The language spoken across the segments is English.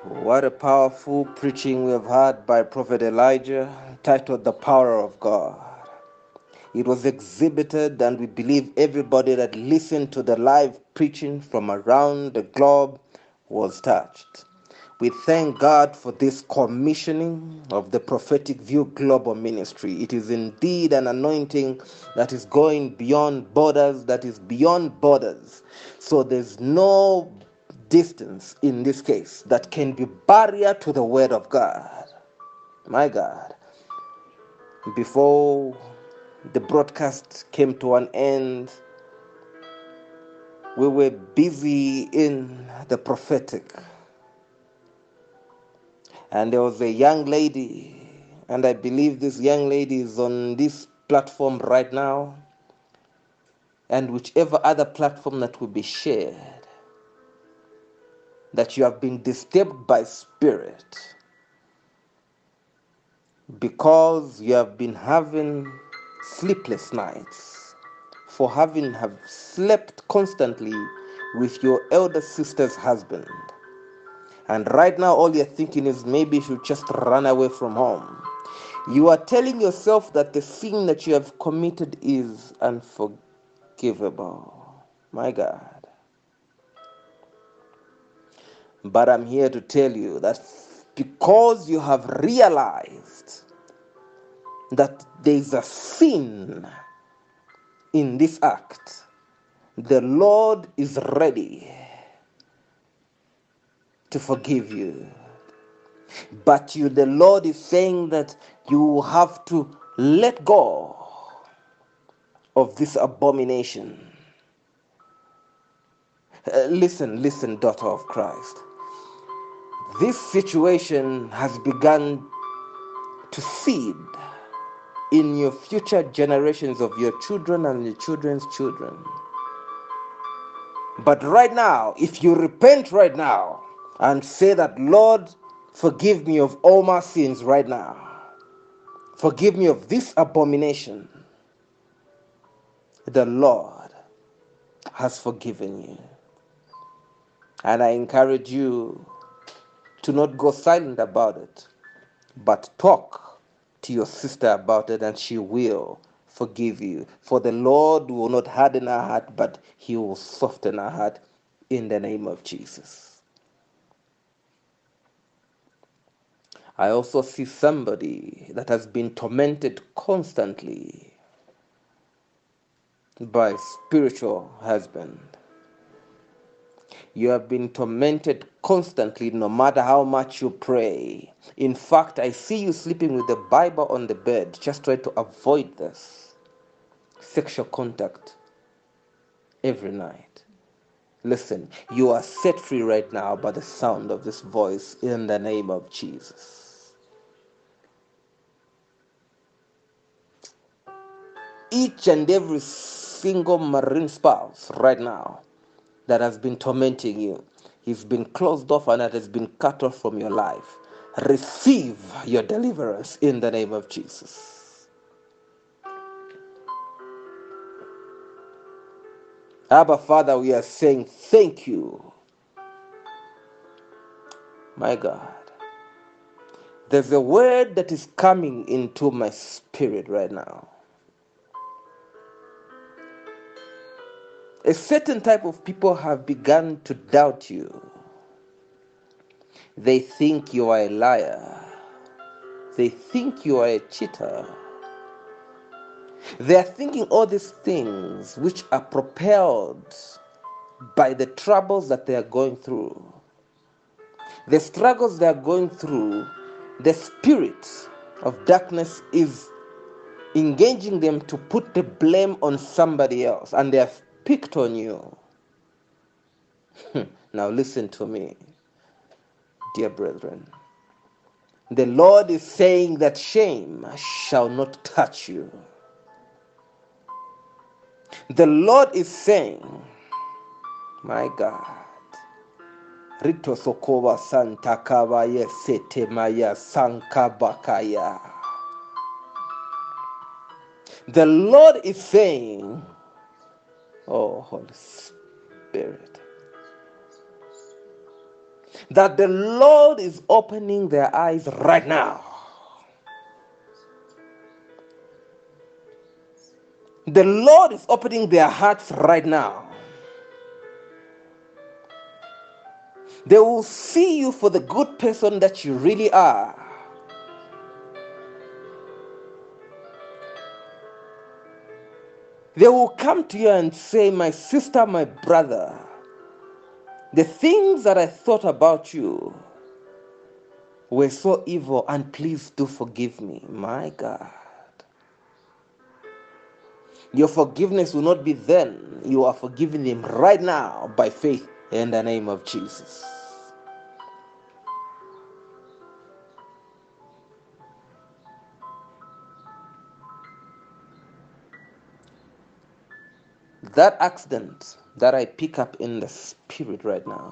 What a powerful preaching we have had by Prophet Elijah, titled The Power of God. It was exhibited, and we believe everybody that listened to the live preaching from around the globe was touched. We thank God for this commissioning of the Prophetic View Global Ministry. It is indeed an anointing that is going beyond borders, that is beyond borders. So there's no distance in this case that can be barrier to the word of God. My God. Before the broadcast came to an end, we were busy in the prophetic. And there was a young lady, and I believe this young lady is on this platform right now, and whichever other platform that will be shared, that you have been disturbed by spirit because you have been having sleepless nights, for have slept constantly with your elder sister's husband. And right now all you're thinking is maybe you should just run away from home. You are telling yourself that the sin that you have committed is unforgivable. My God. But I'm here to tell you that because you have realized that there is a sin in this act, the Lord is ready to forgive you. But the Lord is saying that you have to let go of this abomination. Listen, daughter of Christ. This situation has begun to seed in your future generations of your children and your children's children. But right now, if you repent right now and say that, Lord, forgive me of all my sins right now, forgive me of this abomination, the Lord has forgiven you. And I encourage you to not go silent about it, but talk to your sister about it, and she will forgive you. For the Lord will not harden her heart, but he will soften her heart in the name of Jesus. I also see somebody that has been tormented constantly by a spiritual husband. You have been tormented constantly no matter how much you pray. In fact, I see you sleeping with the Bible on the bed. Just try to avoid this sexual contact every night. Listen, you are set free right now by the sound of this voice in the name of Jesus. Each and every single marine spouse right now that has been tormenting you, he's been closed off and it has been cut off from your life. Receive your deliverance in the name of Jesus. Abba, Father, we are saying thank you. My God, there's a word that is coming into my spirit right now. A certain type of people have begun to doubt you. They think you are a liar. They think you are a cheater. They are thinking all these things which are propelled by the troubles that they are going through. The struggles they are going through, the spirit of darkness is engaging them to put the blame on somebody else, and they have picked on you. Now listen to me, dear brethren. The Lord is saying that shame shall not touch you. The Lord is saying, my God, Rito Sokova Santa Kabaya Sete Maya Sankabakaya. The Lord is saying, oh Holy Spirit, that the Lord is opening their eyes right now. The Lord is opening their hearts right now. They will see you for the good person that you really are. They will come to you and say, my sister, my brother, the things that I thought about you were so evil, and please do forgive me. My God. Your forgiveness will not be then. You are forgiving them right now by faith in the name of Jesus. That accident that I pick up in the spirit right now,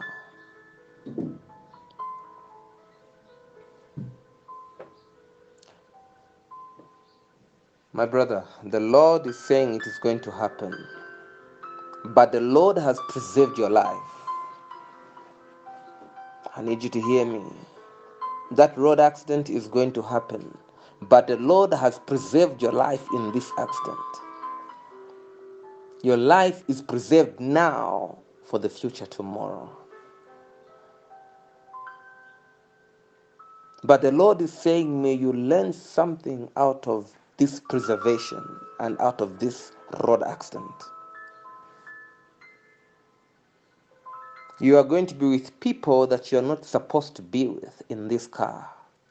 my brother, the Lord is saying it is going to happen, but the Lord has preserved your life. I need you to hear me. That road accident is going to happen, but the Lord has preserved your life in this accident. Your life is preserved now for the future tomorrow. But the Lord is saying, may you learn something out of this preservation and out of this road accident. You are going to be with people that you are not supposed to be with in this car.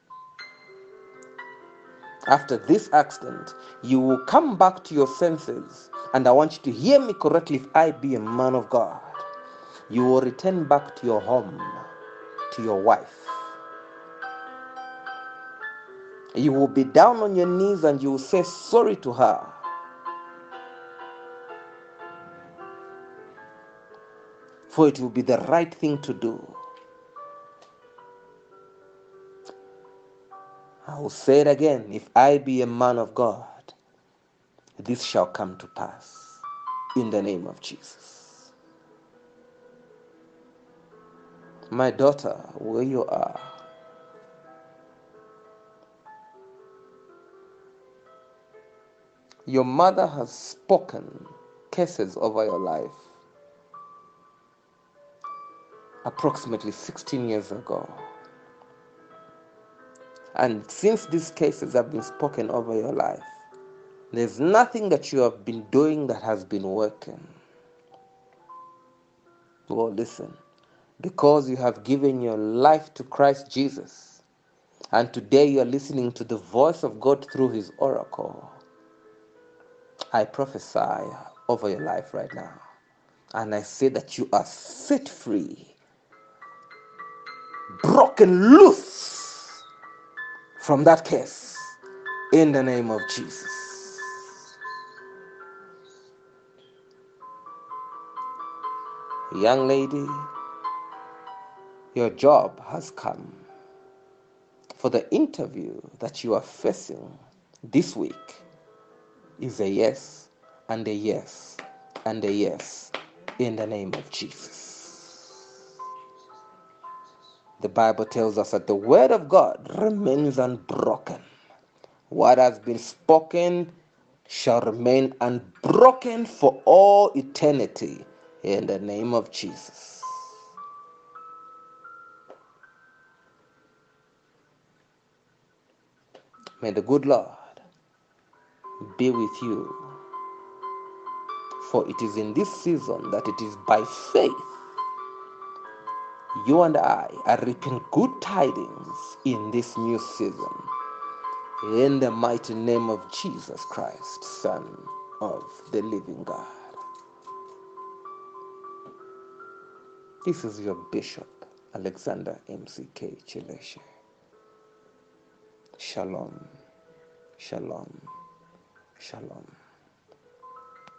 After this accident, you will come back to your senses. And I want you to hear me correctly. If I be a man of God, you will return back to your home, to your wife. You will be down on your knees and you will say sorry to her. For it will be the right thing to do. I will say it again. If I be a man of God, this shall come to pass in the name of Jesus. My daughter, where you are, your mother has spoken curses over your life approximately 16 years ago. And since these cases have been spoken over your life, there's nothing that you have been doing that has been working. Well, listen, because you have given your life to Christ Jesus, and today you are listening to the voice of God through his oracle, I prophesy over your life right now. And I say that you are set free, broken loose from that curse in the name of Jesus. Young lady, your job has come. For the interview that you are facing this week is a yes and a yes and a yes in the name of Jesus. The Bible tells us that the word of God remains unbroken. What has been spoken shall remain unbroken for all eternity in the name of Jesus. May the good Lord be with you, for it is in this season that it is by faith you and I are reaping good tidings in this new season. In the mighty name of Jesus Christ, Son of the living God. This is your Bishop, Alexander M.C.K. Chileshe. Shalom, shalom, shalom.